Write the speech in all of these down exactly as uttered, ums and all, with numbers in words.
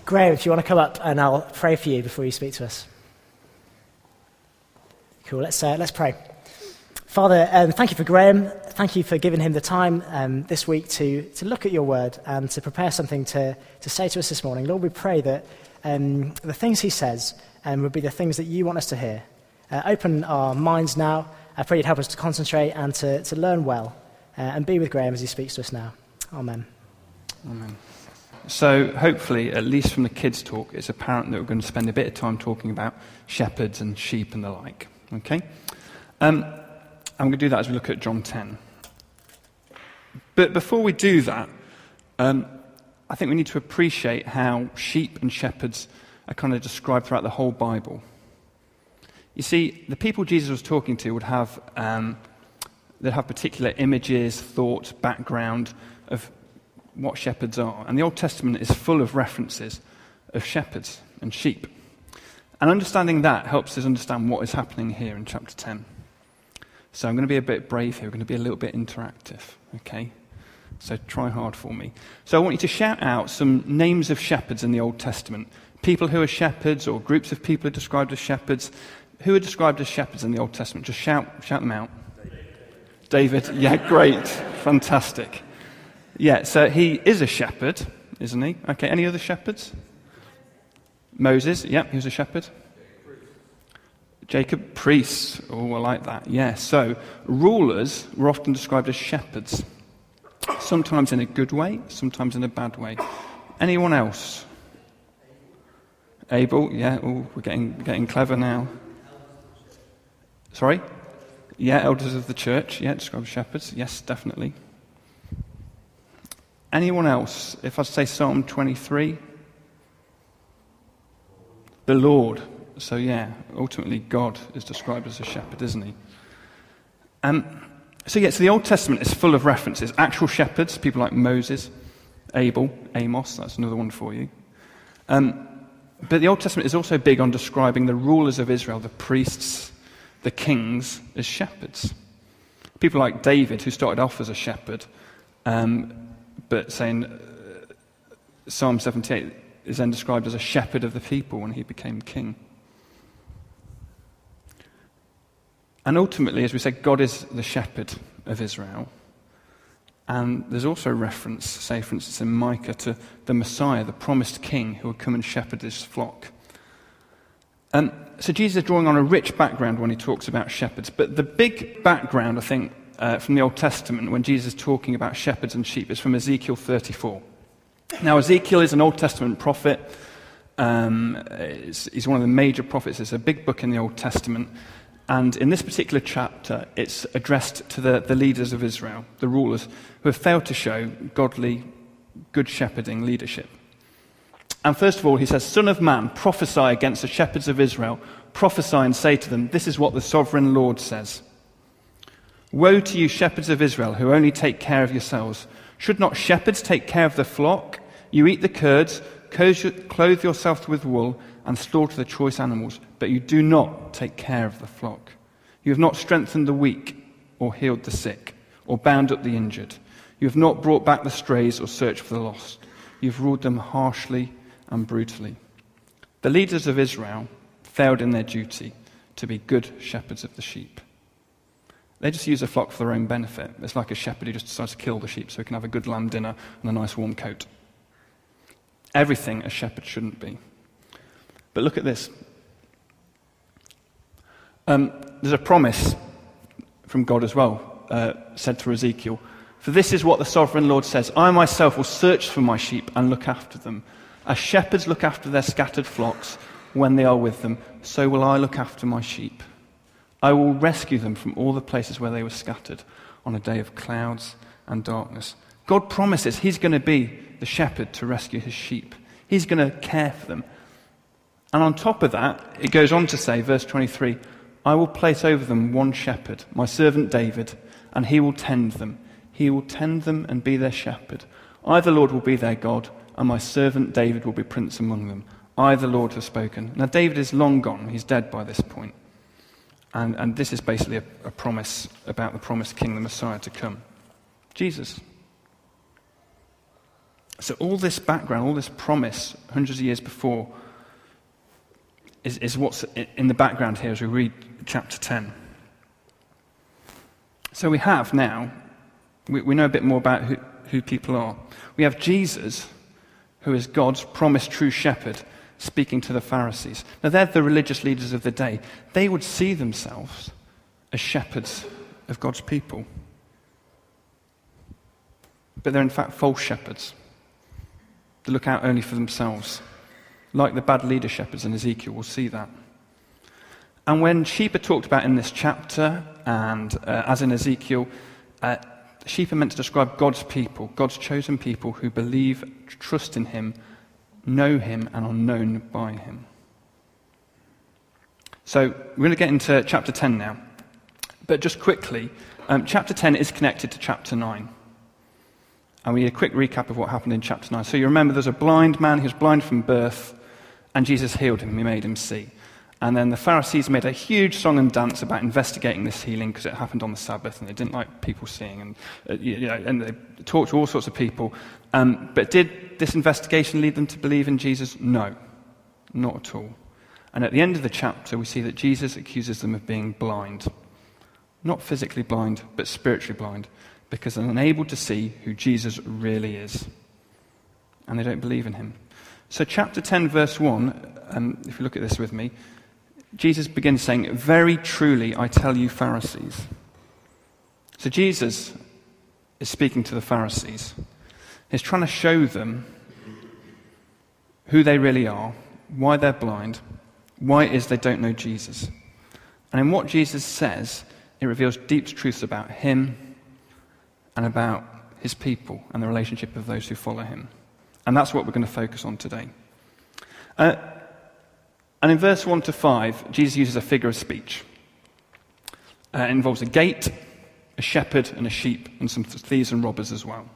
Graham, if you want to come up and I'll pray for you before you speak to us. Cool, let's, uh, let's pray. Father, um, thank you for Graham. Thank you for giving him the time um, this week to, to look at your word and to prepare something to, to say to us this morning. Lord, we pray that um, the things he says um, would be the things that you want us to hear. Uh, open our minds now. I pray you'd help us to concentrate and to, to learn well uh, and be with Graham as he speaks to us now. Amen. Amen. So hopefully, at least from the kids' talk, it's apparent that we're going to spend a bit of time talking about shepherds and sheep and the like. Okay? Um, I'm going to do that as we look at John ten. But before we do that, um, I think we need to appreciate how sheep and shepherds are kind of described throughout the whole Bible. You see, the people Jesus was talking to would have um, they'd have particular images, thoughts, background of what shepherds are. And the Old Testament is full of references of shepherds and sheep. And understanding that helps us understand what is happening here in chapter ten. So I'm going to be a bit brave here. We're going to be a little bit interactive, okay? So try hard for me. So I want you to shout out some names of shepherds in the Old Testament. People who are shepherds or groups of people who are described as shepherds. Who are described as shepherds in the Old Testament? Just shout, shout them out. David. David. Yeah, great. Fantastic. Yeah, so he is a shepherd, isn't he? Okay, any other shepherds? Moses, yeah, he was a shepherd. Jacob, priest. Oh, I like that. Yeah, so rulers were often described as shepherds. Sometimes in a good way, sometimes in a bad way. Anyone else? Abel, yeah, oh, we're getting, getting clever now. Sorry? Yeah, elders of the church, yeah, described as shepherds. Yes, definitely. Anyone else? If I say Psalm twenty-three? The Lord. So yeah, ultimately God is described as a shepherd, isn't he? Um, so yeah, so the Old Testament is full of references. Actual shepherds, people like Moses, Abel, Amos, that's another one for you. Um, but the Old Testament is also big on describing the rulers of Israel, the priests, the kings, as shepherds. People like David, who started off as a shepherd, um, but saying uh, Psalm seventy-eight is then described as a shepherd of the people when he became king. And ultimately, as we said, God is the shepherd of Israel. And there's also reference, say for instance in Micah, to the Messiah, the promised king who would come and shepherd his flock. And so Jesus is drawing on a rich background when he talks about shepherds. But the big background, I think, uh, from the Old Testament when Jesus is talking about shepherds and sheep is from Ezekiel thirty-four. Now, Ezekiel is an Old Testament prophet. Um, he's one of the major prophets. It's a big book in the Old Testament. And in this particular chapter, it's addressed to the, the leaders of Israel, the rulers, who have failed to show godly, good shepherding leadership. And first of all, he says, Son of man, prophesy against the shepherds of Israel. Prophesy and say to them, this is what the sovereign Lord says. Woe to you, shepherds of Israel, who only take care of yourselves. Should not shepherds take care of the flock? You eat the curds, clothe yourself with wool, and slaughter the choice animals, but you do not take care of the flock. You have not strengthened the weak, or healed the sick, or bound up the injured. You have not brought back the strays or searched for the lost. You have ruled them harshly and brutally. The leaders of Israel failed in their duty to be good shepherds of the sheep. They just use a flock for their own benefit. It's like a shepherd who just decides to kill the sheep so he can have a good lamb dinner and a nice warm coat. Everything a shepherd shouldn't be. But look at this. Um, there's a promise from God as well, uh, said through Ezekiel. For this is what the sovereign Lord says, I myself will search for my sheep and look after them. As shepherds look after their scattered flocks when they are with them, so will I look after my sheep. I will rescue them from all the places where they were scattered on a day of clouds and darkness. God promises he's going to be the shepherd to rescue his sheep. He's going to care for them. And on top of that, it goes on to say, verse twenty-three, I will place over them one shepherd, my servant David, and he will tend them. He will tend them and be their shepherd. I, the Lord, will be their God, and my servant David will be prince among them. I, the Lord, have spoken. Now, David is long gone. He's dead by this point. And, and this is basically a, a promise about the promised king, the Messiah to come. Jesus. So all this background, all this promise, hundreds of years before, is, is what's in the background here as we read chapter ten. So we have now, we, we know a bit more about who, who people are. We have Jesus, who is God's promised true shepherd, speaking to the Pharisees. Now they're the religious leaders of the day. They would see themselves as shepherds of God's people. But they're in fact false shepherds. They look out only for themselves. Like the bad leader shepherds in Ezekiel, we'll see that. And when sheep are talked about in this chapter, and uh, as in Ezekiel, uh, sheep are meant to describe God's people, God's chosen people who believe, trust in him, know him, and are known by him. So we're going to get into chapter ten now. But just quickly, um, chapter ten is connected to chapter nine. And we need a quick recap of what happened in chapter nine. So you remember there's a blind man, he was blind from birth, and Jesus healed him, he made him see. And then the Pharisees made a huge song and dance about investigating this healing because it happened on the Sabbath, and they didn't like people seeing, and uh, you know, and they talked to all sorts of people. Um, but did this investigation lead them to believe in Jesus? No, not at all. And at the end of the chapter, we see that Jesus accuses them of being blind. Not physically blind, but spiritually blind, because they're unable to see who Jesus really is. And they don't believe in him. So chapter ten, verse one, um, if you look at this with me, Jesus begins saying, "Very truly I tell you, Pharisees." So Jesus is speaking to the Pharisees. He's trying to show them who they really are, why they're blind, why it is they don't know Jesus. And in what Jesus says, it reveals deep truths about him and about his people and the relationship of those who follow him. And that's what we're going to focus on today. Uh, and in verse one to five, Jesus uses a figure of speech. Uh, it involves a gate, a shepherd, and a sheep, and some thieves and robbers as well.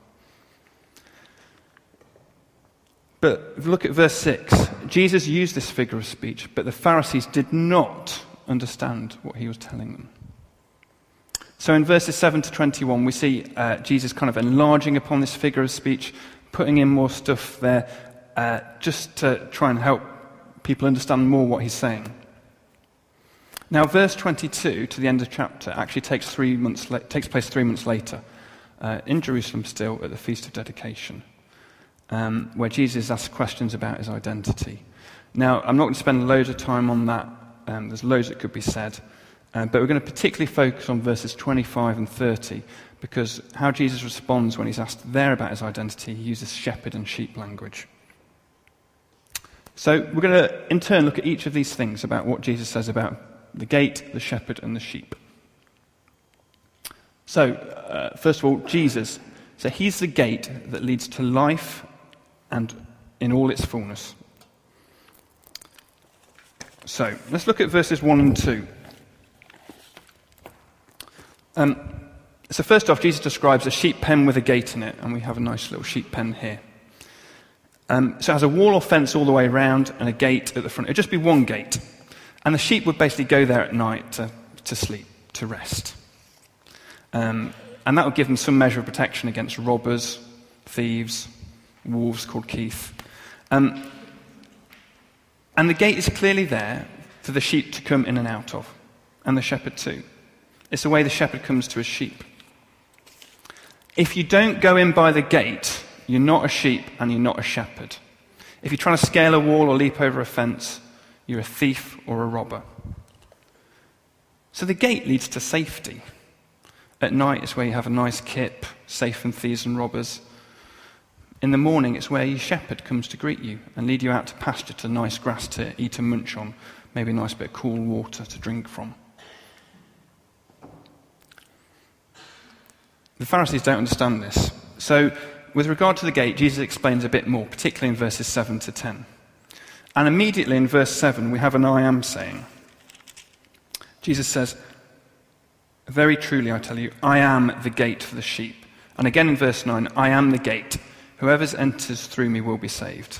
But if you look at verse six, Jesus used this figure of speech, but the Pharisees did not understand what he was telling them. So in verses seven to twenty-one, we see uh, Jesus kind of enlarging upon this figure of speech, putting in more stuff there, uh, just to try and help people understand more what he's saying. Now, verse twenty-two to the end of the chapter actually takes three months la- takes place three months later, uh, in Jerusalem still, at the Feast of Dedication, um, where Jesus asks questions about his identity. Now, I'm not going to spend loads of time on that. Um, there's loads that could be said. Uh, but we're going to particularly focus on verses twenty-five and thirty, because how Jesus responds when he's asked there about his identity, he uses shepherd and sheep language. So we're going to, in turn, look at each of these things about what Jesus says about the gate, the shepherd, and the sheep. So, uh, first of all, Jesus. So he's the gate that leads to life and in all its fullness. So, let's look at verses one and two. Um, so first off, Jesus describes a sheep pen with a gate in it, and we have a nice little sheep pen here. Um, so it has a wall or fence all the way around and a gate at the front. It'd just be one gate. And the sheep would basically go there at night to, to sleep, to rest. Um, and that would give them some measure of protection against robbers, thieves, wolves called Keith. Um, and the gate is clearly there for the sheep to come in and out of, and the shepherd too. It's the way the shepherd comes to his sheep. If you don't go in by the gate, you're not a sheep and you're not a shepherd. If you're trying to scale a wall or leap over a fence, you're a thief or a robber. So the gate leads to safety. At night, it's where you have a nice kip, safe from thieves and robbers. In the morning, it's where your shepherd comes to greet you and lead you out to pasture to nice grass to eat and munch on, maybe a nice bit of cool water to drink from. The Pharisees don't understand this. So, with regard to the gate, Jesus explains a bit more, particularly in verses seven to ten. And immediately in verse seven, we have an I am saying. Jesus says, "Very truly I tell you, I am the gate for the sheep." And again in verse nine, "I am the gate. Whoever enters through me will be saved."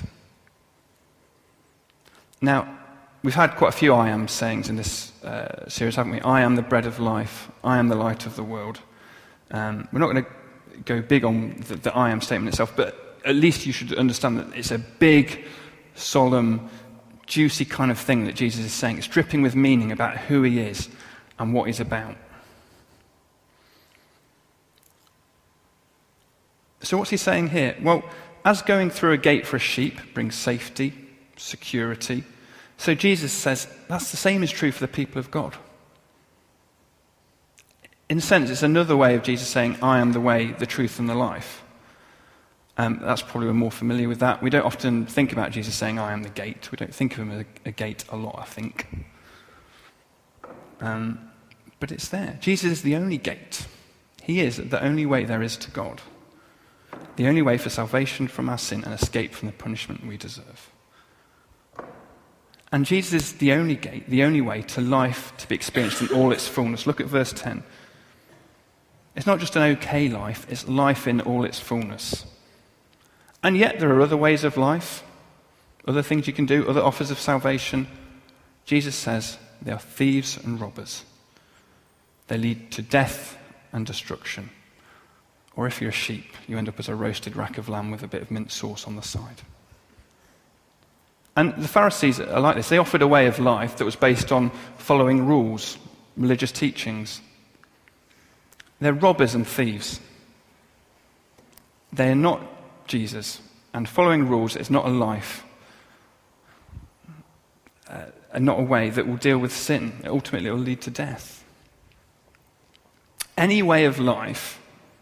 Now, we've had quite a few I am sayings in this uh, series, haven't we? I am the bread of life. I am the light of the world. Um, we're not going to go big on the, the I am statement itself, but at least you should understand that it's a big, solemn, juicy kind of thing that Jesus is saying. It's dripping with meaning about who he is and what he's about. So what's he saying here? Well, as going through a gate for a sheep brings safety, security, so Jesus says that's the same is true for the people of God. In a sense, it's another way of Jesus saying, I am the way, the truth, and the life. Um, that's probably we're more familiar with that. We don't often think about Jesus saying, I am the gate. We don't think of him as a, a gate a lot, I think. Um, but it's there. Jesus is the only gate. He is the only way there is to God. The only way for salvation from our sin and escape from the punishment we deserve. And Jesus is the only gate, the only way to life to be experienced in all its fullness. Look at verse ten. It's not just an okay life, it's life in all its fullness. And yet there are other ways of life, other things you can do, other offers of salvation. Jesus says they are thieves and robbers. They lead to death and destruction. Or if you're a sheep, you end up as a roasted rack of lamb with a bit of mint sauce on the side. And the Pharisees are like this. They offered a way of life that was based on following rules, religious teachings. They're robbers and thieves. They are not Jesus. And following rules is not a life, uh, and not a way that will deal with sin. Ultimately, it will lead to death. Any way of life,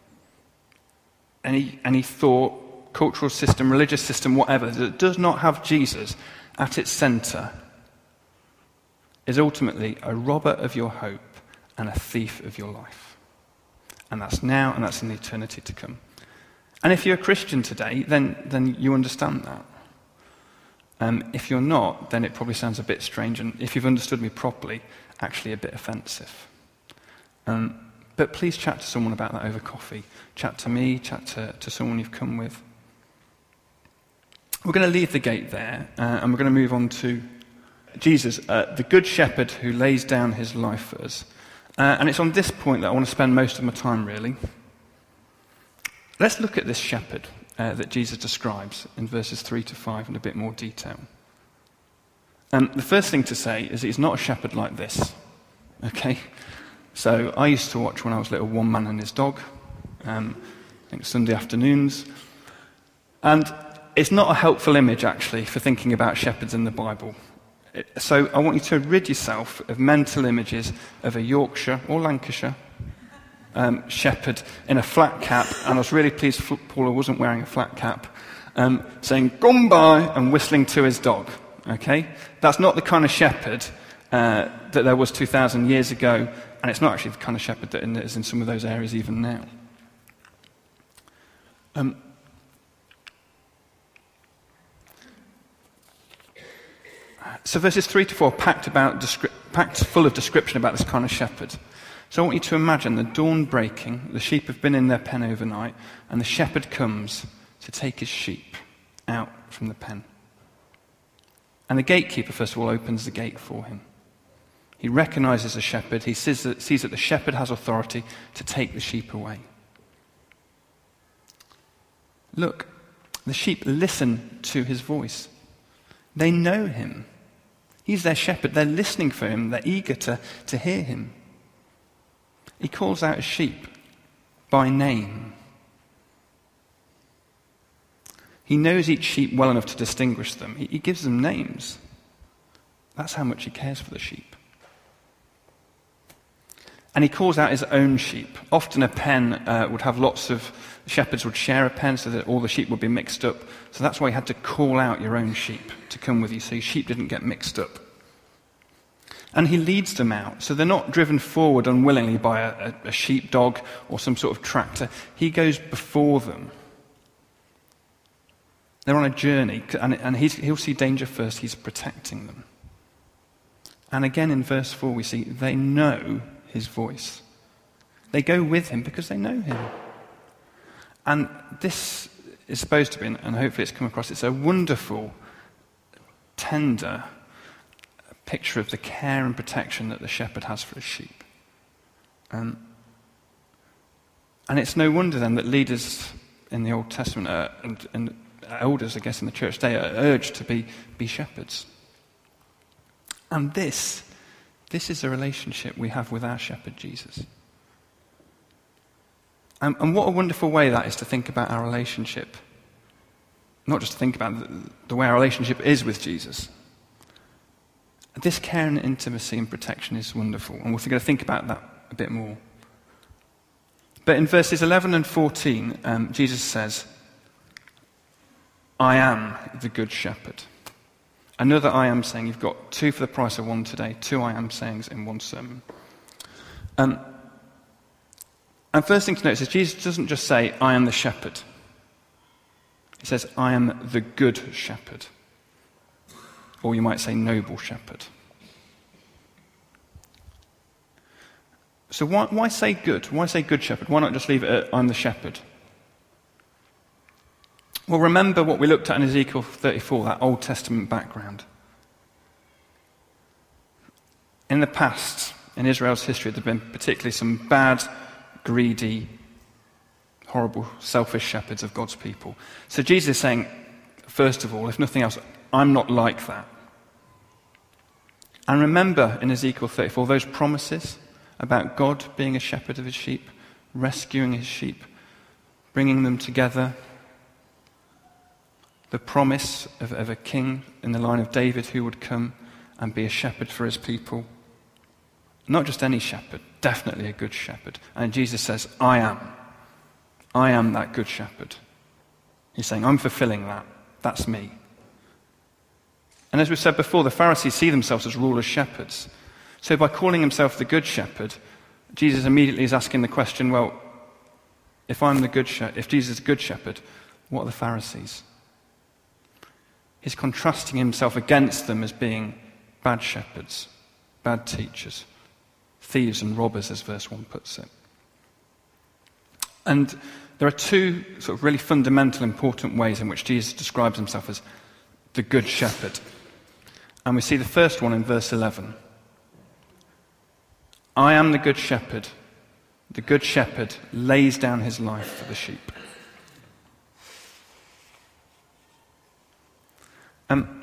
any, any thought, cultural system, religious system, whatever, that does not have Jesus at its centre is ultimately a robber of your hope and a thief of your life. And that's now and that's in the eternity to come. And if you're a Christian today, then, then you understand that. Um, if you're not, then it probably sounds a bit strange, and if you've understood me properly, actually a bit offensive. Um, but please chat to someone about that over coffee. Chat to me, chat to, to someone you've come with. We're going to leave the gate there, uh, and we're going to move on to Jesus, uh, the good shepherd who lays down his life for us. Uh, and it's on this point that I want to spend most of my time, really. Let's look at this shepherd uh, that Jesus describes in verses three to five in a bit more detail. Um, the first thing to say is he's not a shepherd like this. Okay? So I used to watch, when I was little, One Man and His Dog, um, I think Sunday afternoons. And it's not a helpful image, actually, for thinking about shepherds in the Bible. So I want you to rid yourself of mental images of a Yorkshire or Lancashire um, shepherd in a flat cap, and I was really pleased Paula wasn't wearing a flat cap, um, saying, "Come by," and whistling to his dog. Okay? That's not the kind of shepherd uh, that there was two thousand years ago, and it's not actually the kind of shepherd that is in some of those areas even now. Um, So verses three to four packed about descri- packed full of description about this kind of shepherd. So I want you to imagine the dawn breaking, the sheep have been in their pen overnight, and the shepherd comes to take his sheep out from the pen. And the gatekeeper, first of all, opens the gate for him. He recognizes the shepherd. He sees that, sees that the shepherd has authority to take the sheep away. Look, the sheep listen to his voice. They know him. He's their shepherd. They're listening for him. They're eager to, to hear him. He calls out his sheep by name. He knows each sheep well enough to distinguish them. He, he gives them names. That's how much he cares for the sheep. And he calls out his own sheep. Often a pen uh, would have lots of, shepherds would share a pen so that all the sheep would be mixed up. So that's why you had to call out your own sheep to come with you, so your sheep didn't get mixed up. And he leads them out, so they're not driven forward unwillingly by a, a, a sheepdog or some sort of tractor. He goes before them. They're on a journey, and, and he's, he'll see danger first. He's protecting them. And again in verse four we see they know his voice. They go with him because they know him. And this is supposed to be, and hopefully it's come across, it's a wonderful, tender picture of the care and protection that the shepherd has for his sheep. Um, and it's no wonder then that leaders in the Old Testament uh, and, and elders, I guess, in the church today are urged to be, be shepherds. And this, this is a relationship we have with our shepherd, Jesus. And, and what a wonderful way that is to think about our relationship. Not just to think about the, the way our relationship is with Jesus. This care and intimacy and protection is wonderful, and we're going to think about that a bit more. But in verses eleven and fourteen, um, Jesus says, I am the good shepherd. Another I am saying, you've got two for the price of one today, two I am sayings in one sermon. Um, and first thing to notice is Jesus doesn't just say, I am the shepherd. He says, I am the good shepherd. Or you might say noble shepherd. So why, why say good? Why say good shepherd? Why not just leave it at I'm the shepherd? Well, remember what we looked at in Ezekiel thirty-four, that Old Testament background. In the past, in Israel's history, there have been particularly some bad, greedy, horrible, selfish shepherds of God's people. So Jesus is saying, first of all, if nothing else, I'm not like that. And remember in Ezekiel thirty-four, those promises about God being a shepherd of his sheep, rescuing his sheep, bringing them together. The promise of, of a king in the line of David who would come and be a shepherd for his people. Not just any shepherd, definitely a good shepherd. And Jesus says, I am. I am that good shepherd. He's saying, I'm fulfilling that. That's me. And as we said before, the Pharisees see themselves as rulers, shepherds. So by calling himself the good shepherd, Jesus immediately is asking the question, well, if I'm the good shepherd, if Jesus is a good shepherd, what are the Pharisees? He's contrasting himself against them as being bad shepherds, bad teachers, thieves and robbers, as verse one puts it. And there are two sort of really fundamental, important ways in which Jesus describes himself as the good shepherd. And we see the first one in verse eleven. I am the good shepherd. The good shepherd lays down his life for the sheep. Um,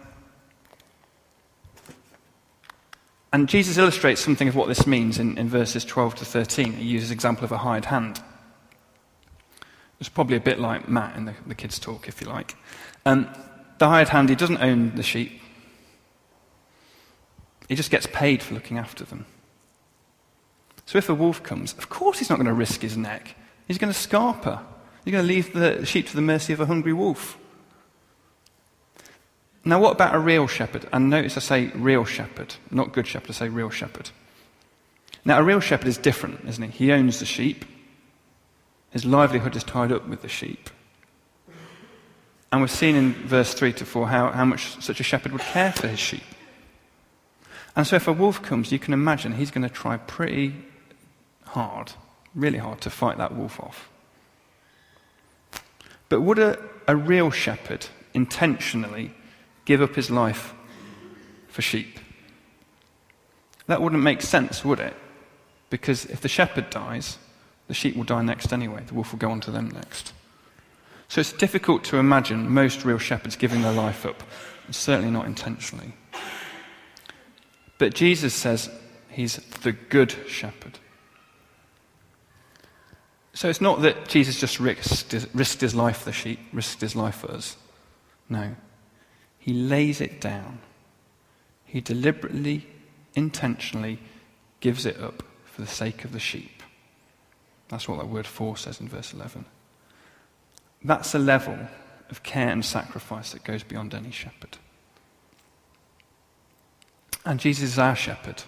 and Jesus illustrates something of what this means in, in verses twelve to thirteen. He uses the example of a hired hand. It's probably a bit like Matt in the, the kids' talk, if you like. Um, the hired hand, he doesn't own the sheep. He just gets paid for looking after them. So if a wolf comes, of course he's not going to risk his neck. He's going to scarp her. He's going to leave the sheep to the mercy of a hungry wolf. Now what about a real shepherd? And notice I say real shepherd, not good shepherd, I say real shepherd. Now a real shepherd is different, isn't he? He owns the sheep. His livelihood is tied up with the sheep. And we've seen in verse three to four how, how much such a shepherd would care for his sheep. And so if a wolf comes, you can imagine he's going to try pretty hard, really hard, to fight that wolf off. But would a, a real shepherd intentionally give up his life for sheep? That wouldn't make sense, would it? Because if the shepherd dies, the sheep will die next anyway. The wolf will go on to them next. So it's difficult to imagine most real shepherds giving their life up, and certainly not intentionally. But Jesus says he's the good shepherd. So it's not that Jesus just risked his, risked his life for the sheep, risked his life for us. No. He lays it down. He deliberately, intentionally gives it up for the sake of the sheep. That's what that word for says in verse eleven. That's a level of care and sacrifice that goes beyond any shepherd. And Jesus is our shepherd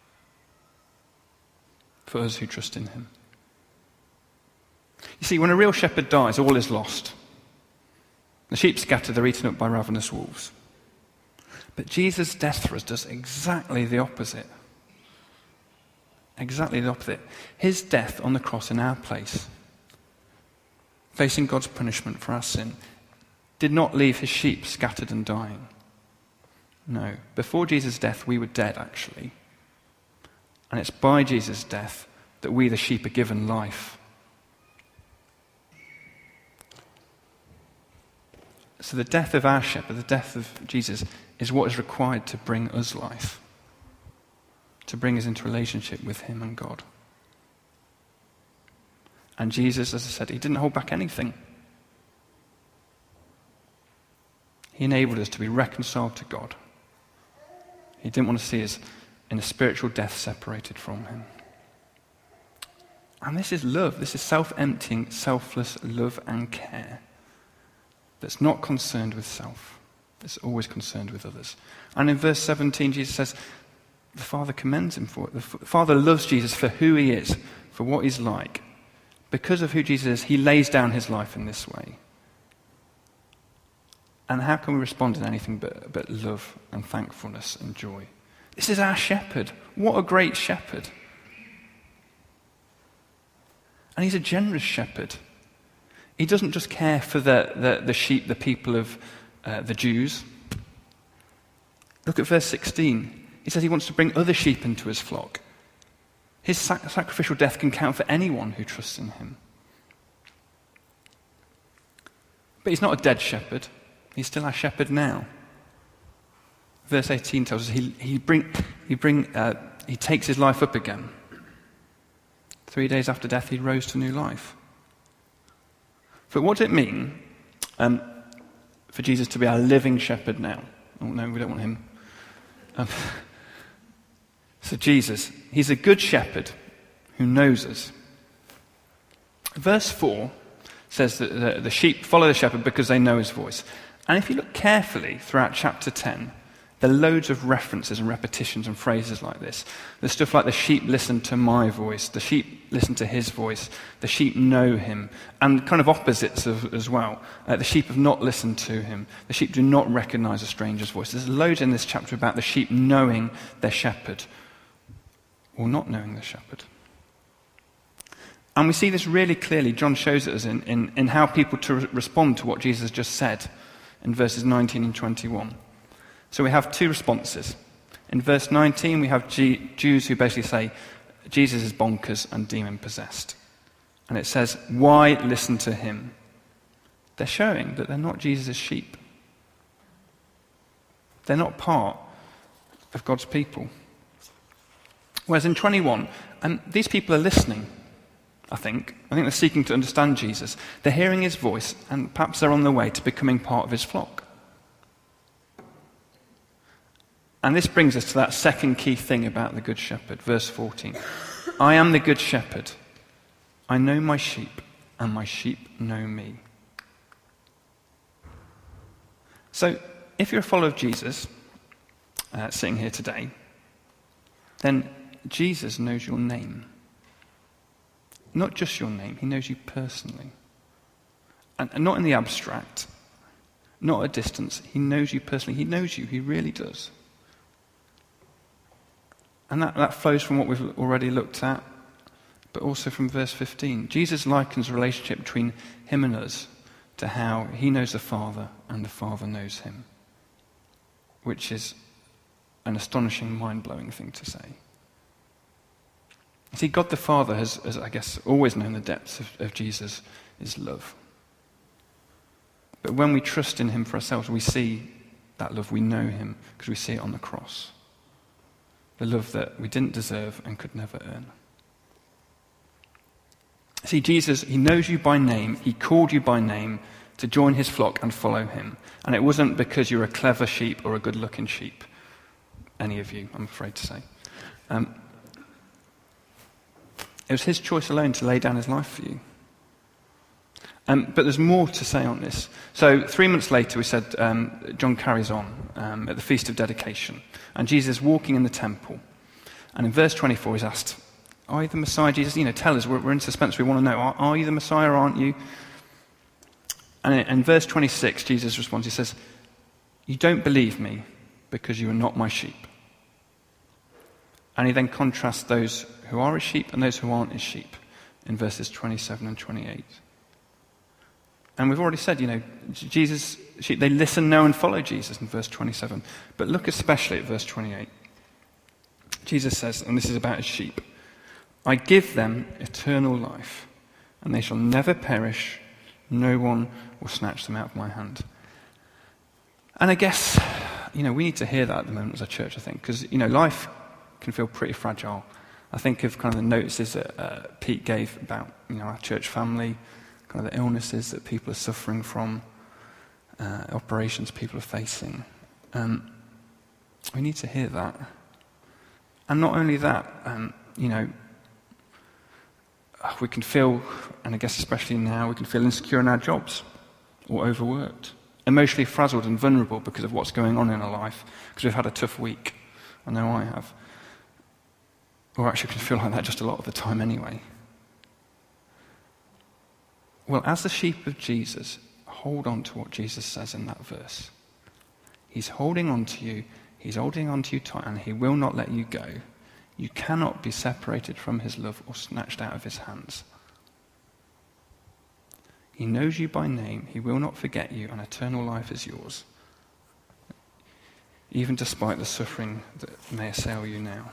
for us who trust in him. You see, when a real shepherd dies, all is lost. The sheep scatter, they're eaten up by ravenous wolves. But Jesus' death for us does exactly the opposite. Exactly the opposite. His death on the cross in our place, facing God's punishment for our sin, did not leave his sheep scattered and dying. No. Before Jesus' death, we were dead, actually. And it's by Jesus' death that we, the sheep, are given life. So the death of our shepherd, the death of Jesus, is what is required to bring us life, to bring us into relationship with him and God. And Jesus, as I said, he didn't hold back anything. He enabled us to be reconciled to God. He didn't want to see us in a spiritual death separated from him. And this is love. This is self-emptying, selfless love and care that's not concerned with self. It's always concerned with others. And in verse seventeen, Jesus says, the Father commends him for it. The Father loves Jesus for who he is, for what he's like. Because of who Jesus is, he lays down his life in this way. And how can we respond in anything but, but love and thankfulness and joy? This is our shepherd. What a great shepherd. And he's a generous shepherd. He doesn't just care for the, the, the sheep, the people of uh, the Jews. Look at verse sixteen. He says he wants to bring other sheep into his flock. His sac- sacrificial death can count for anyone who trusts in him. But he's not a dead shepherd. He's still our shepherd now. Verse eighteen tells us he, he, bring, he, bring, uh, he takes his life up again. Three days after death, he rose to new life. But what does it mean um, for Jesus to be our living shepherd now? Oh no, we don't want him. Um, so Jesus, he's a good shepherd who knows us. Verse four says that the, the sheep follow the shepherd because they know his voice. And if you look carefully throughout chapter ten, there are loads of references and repetitions and phrases like this. There's stuff like the sheep listen to my voice, the sheep listen to his voice, the sheep know him, and kind of opposites of, as well. Uh, the sheep have not listened to him. The sheep do not recognize a stranger's voice. There's loads in this chapter about the sheep knowing their shepherd or not knowing their shepherd. And we see this really clearly. John shows it us in, in, in how people to re- respond to what Jesus just said in verses nineteen and twenty-one. So we have two responses. In verse nineteen, we have G- Jews who basically say, Jesus is bonkers and demon-possessed. And it says, why listen to him? They're showing that they're not Jesus' sheep. They're not part of God's people. Whereas in twenty-one, and these people are listening, I think. I think they're seeking to understand Jesus. They're hearing his voice, and perhaps they're on their way to becoming part of his flock. And this brings us to that second key thing about the Good Shepherd, verse fourteen. I am the Good Shepherd. I know my sheep, and my sheep know me. So, if you're a follower of Jesus, uh, sitting here today, then Jesus knows your name. Not just your name, he knows you personally. And, and not in the abstract, not at a distance. He knows you personally. He knows you, he really does. And that, that flows from what we've already looked at, but also from verse fifteen. Jesus likens the relationship between him and us to how he knows the Father and the Father knows him, which is an astonishing, mind-blowing thing to say. See, God the Father has, has I guess, always known the depths of, of Jesus' love. But when we trust in him for ourselves, we see that love, we know him, because we see it on the cross. The love that we didn't deserve and could never earn. See, Jesus, he knows you by name. He called you by name to join his flock and follow him. And it wasn't because you're a clever sheep or a good-looking sheep. Any of you, I'm afraid to say. Um, it was his choice alone to lay down his life for you. Um, but there's more to say on this. So three months later, we said, um, John carries on um, at the Feast of Dedication. And Jesus is walking in the temple. And in verse twenty-four, he's asked, are you the Messiah, Jesus? You know, tell us, we're, we're in suspense, we want to know. Are, are you the Messiah or aren't you? And in, in verse twenty-six, Jesus responds, he says, you don't believe me because you are not my sheep. And he then contrasts those who are his sheep and those who aren't his sheep in verses twenty-seven and twenty-eight. And we've already said, you know, Jesus' sheep, they listen, know, and follow Jesus in verse twenty-seven. But look especially at verse twenty-eight. Jesus says, and this is about his sheep, I give them eternal life, and they shall never perish. No one will snatch them out of my hand. And I guess, you know, we need to hear that at the moment as a church, I think, because, you know, life can feel pretty fragile. I think of kind of the notices that uh, Pete gave about, you know, our church family, kind of the illnesses that people are suffering from, uh, operations people are facing. Um, we need to hear that. And not only that, um, you know, we can feel, and I guess especially now, we can feel insecure in our jobs or overworked, emotionally frazzled and vulnerable because of what's going on in our life, because we've had a tough week. I know I have. Or actually can feel like that just a lot of the time anyway. Well, as the sheep of Jesus, hold on to what Jesus says in that verse. He's holding on to you, he's holding on to you tight, and he will not let you go. You cannot be separated from his love or snatched out of his hands. He knows you by name, he will not forget you, and eternal life is yours, even despite the suffering that may assail you now.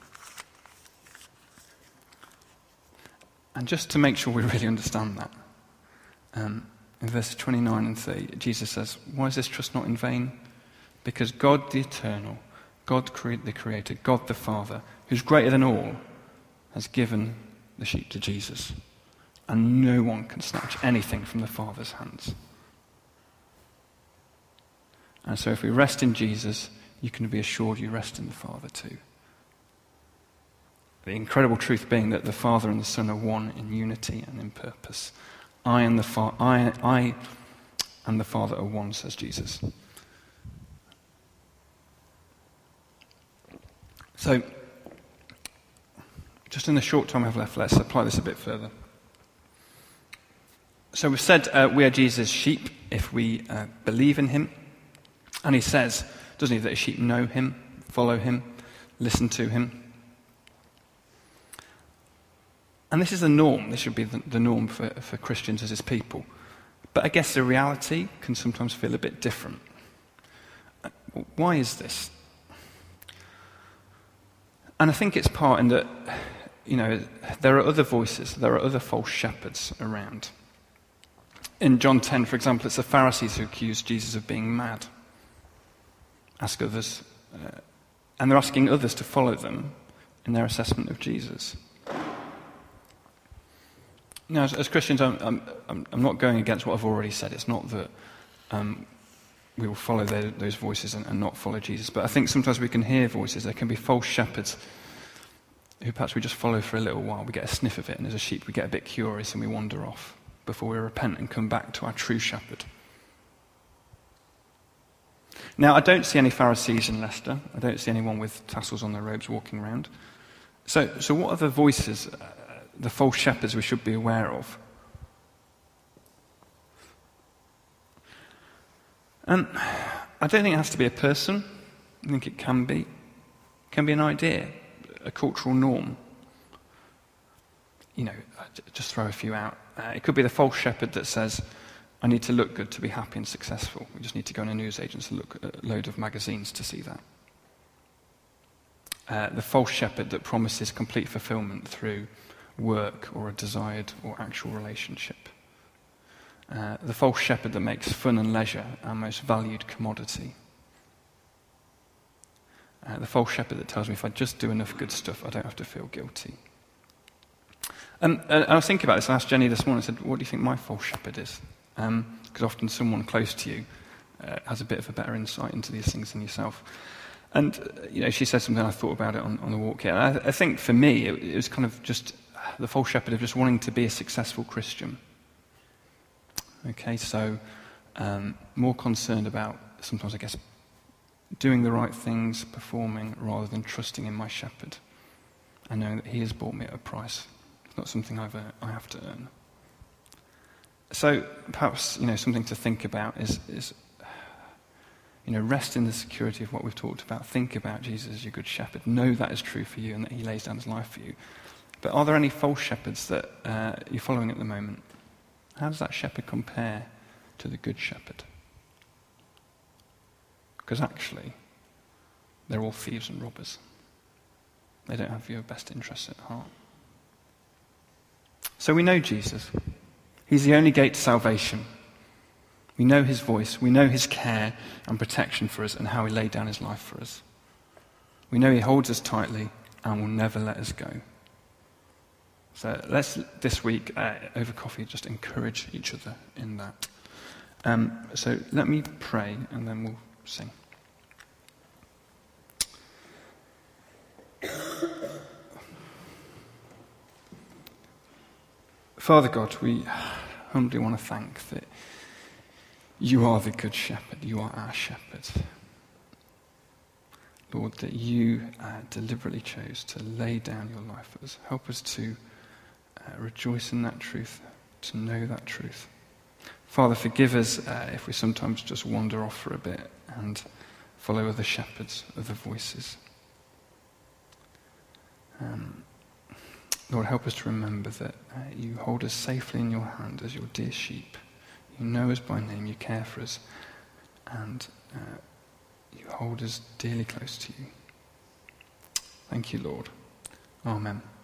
And just to make sure we really understand that, um, in verses twenty-nine and thirty, Jesus says, why is this trust not in vain? Because God the eternal, God the creator, God the Father, who's greater than all, has given the sheep to Jesus. And no one can snatch anything from the Father's hands. And so if we rest in Jesus, you can be assured you rest in the Father too. The incredible truth being that the Father and the Son are one in unity and in purpose. I and the, Fa- I, I and the Father are one, says Jesus. So, just in the short time I have left, let's apply this a bit further. So we've said uh, we are Jesus' sheep if we uh, believe in him. And he says, doesn't he, that his sheep know him, follow him, listen to him. And this is the norm. This should be the, the norm for, for Christians as his people. But I guess the reality can sometimes feel a bit different. Why is this? And I think it's part in that, you know, there are other voices, there are other false shepherds around. In John ten, for example, it's the Pharisees who accuse Jesus of being mad. Ask others, uh, and they're asking others to follow them in their assessment of Jesus. Now, as, as Christians, I'm, I'm, I'm not going against what I've already said. It's not that um, we will follow their, those voices and, and not follow Jesus. But I think sometimes we can hear voices. There can be false shepherds who perhaps we just follow for a little while. We get a sniff of it, and as a sheep we get a bit curious and we wander off before we repent and come back to our true shepherd. Now, I don't see any Pharisees in Leicester. I don't see anyone with tassels on their robes walking around. So, so what are the voices, uh, the false shepherds we should be aware of? Um, I don't think it has to be a person. I think it can be. It can be an idea, a cultural norm. You know, just throw a few out. Uh, it could be the false shepherd that says, I need to look good to be happy and successful. We just need to go on a newsagent and look at a load of magazines to see that. Uh, the false shepherd that promises complete fulfillment through work or a desired or actual relationship. Uh, the false shepherd that makes fun and leisure our most valued commodity. Uh, the false shepherd that tells me if I just do enough good stuff, I don't have to feel guilty. Um, and I was thinking about this. I asked Jenny this morning, I said, what do you think my false shepherd is? Because um, often someone close to you uh, has a bit of a better insight into these things than yourself. And, uh, you know, she said something, I thought about it on, on the walk here. And I, I think for me, it, it was kind of just the false shepherd of just wanting to be a successful Christian. Okay, so um, more concerned about, sometimes I guess, doing the right things, performing, rather than trusting in my shepherd and knowing that he has bought me at a price. It's not something I've, uh, I have to earn. So perhaps, you know, something to think about is, is, you know, rest in the security of what we've talked about. Think about Jesus as your good shepherd. Know that is true for you and that he lays down his life for you. But are there any false shepherds that uh, you're following at the moment? How does that shepherd compare to the good shepherd? Because actually, they're all thieves and robbers. They don't have your best interests at heart. So we know Jesus. He's the only gate to salvation. We know his voice. We know his care and protection for us and how he laid down his life for us. We know he holds us tightly and will never let us go. So let's, this week, uh, over coffee, just encourage each other in that. Um, so let me pray and then we'll sing. Father God, we humbly want to thank that you are the good shepherd. You are our shepherd. Lord, that you uh, deliberately chose to lay down your life for us. Help us to uh, rejoice in that truth, to know that truth. Father, forgive us uh, if we sometimes just wander off for a bit and follow other shepherds, other voices. Um, Lord, help us to remember that uh, you hold us safely in your hand as your dear sheep. You know us by name, you care for us, and uh, you hold us dearly close to you. Thank you, Lord. Amen.